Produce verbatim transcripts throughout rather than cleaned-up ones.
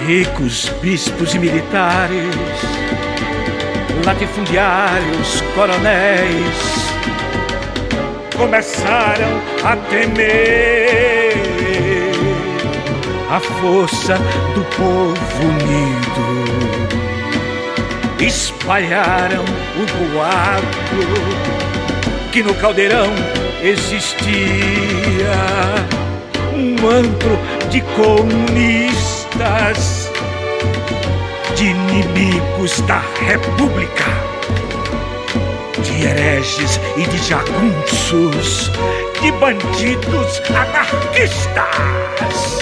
Ricos, bispos e militares, latifundiários, coronéis, começaram a temer a força do povo unido. Espalharam o boato que no Caldeirão existia um antro de comunistas, de inimigos da República, de hereges e de jagunços, de bandidos anarquistas.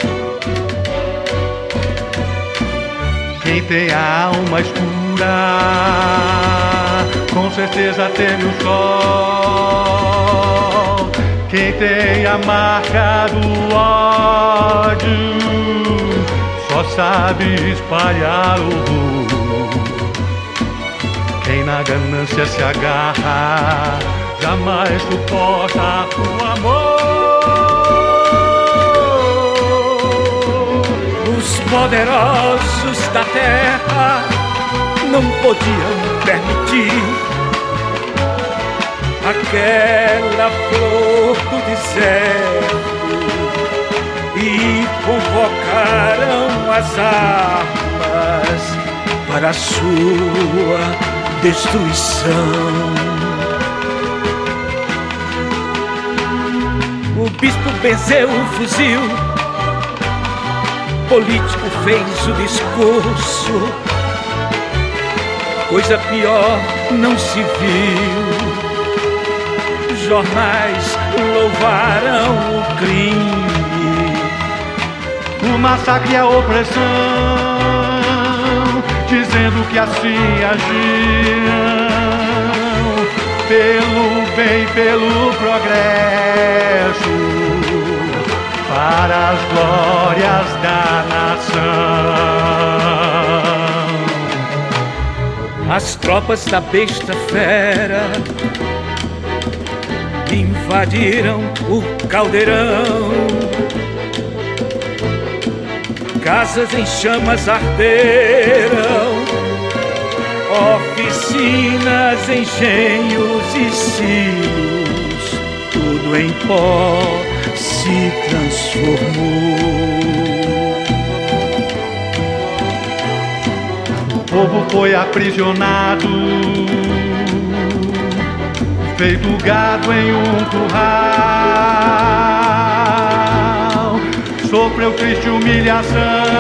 Quem tem a alma escura, com certeza teme o sol. Quem tem a marca do ódio, só sabe espalhar o horror. Quem na ganância se agarra, jamais suporta o amor. Os poderosos da terra não podiam permitir aquela flor do deserto e convocaram as armas para a sua destruição. O bispo benzeu o fuzil, político fez o discurso, coisa pior não se viu. Jornais louvaram o crime, o massacre e a opressão, dizendo que assim agiam pelo bem, pelo progresso, para as glórias da nação. As tropas da besta fera invadiram o Caldeirão, casas em chamas arderam, oficinas, engenhos e silos, tudo em pó se transformou. O povo foi aprisionado, feito gado em um curral, sofreu triste humilhação.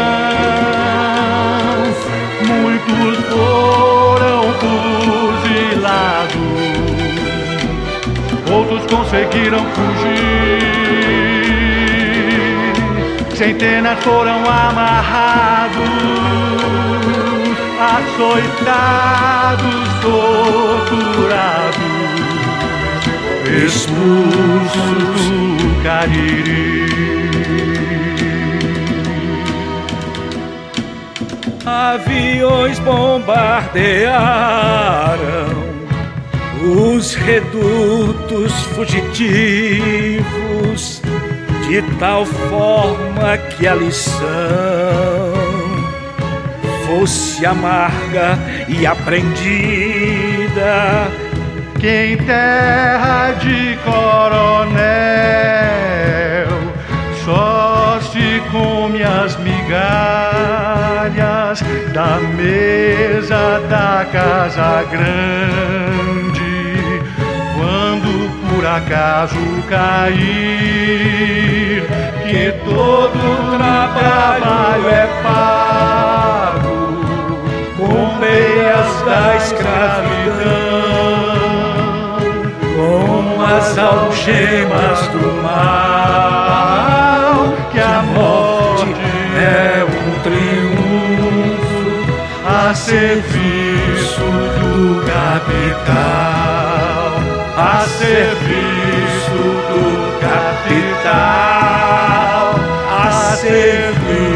Muitos foram fuzilados, outros conseguiram fugir, centenas foram amarrados, açoitados, torturados, expulsos do Cariri. Aviões bombardearam os redutos fugitivos de tal forma que a lição fosse amarga e aprendida. Que em terra de coronel só se come as migalhas da mesa da casa grande. Quando por acaso cair, que todo trabalho é pago com meias da escravidão, com as algemas do mal, que a morte é um triunfo a serviço do capital, a serviço do capital, a serviço